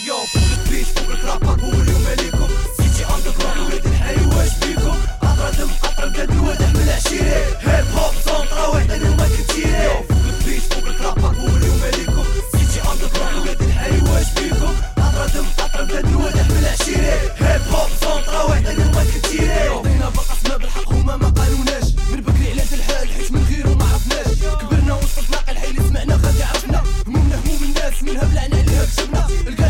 يو فوق البيت فوق الكرابر هو اليوم عليكم سيتي اندرغراوند ولاد الحي واش بيكم قطرة دم قطرة بلاد الواد احمد العشيري هيب هوب سونطرا واحدة اليوم كنتيري يو فوق البيت فوق الكرابر هو اليوم عليكم سيتي اندرغراوند ولاد الحي واش بيكم قطرة دم قطرة بلاد الواد احمد العشيري هيب هوب سونطرا واحدة اليوم كنتيري عطينا باقا اسماء بالحق هما ما قالوناش من بكري على الحال حيت من غيرهم ما عرفناش كبرنا وسط ناقل حي اللي سمعنا غادي عرفنا همومنا هموم الناس منها بلعنا عليها كتبنا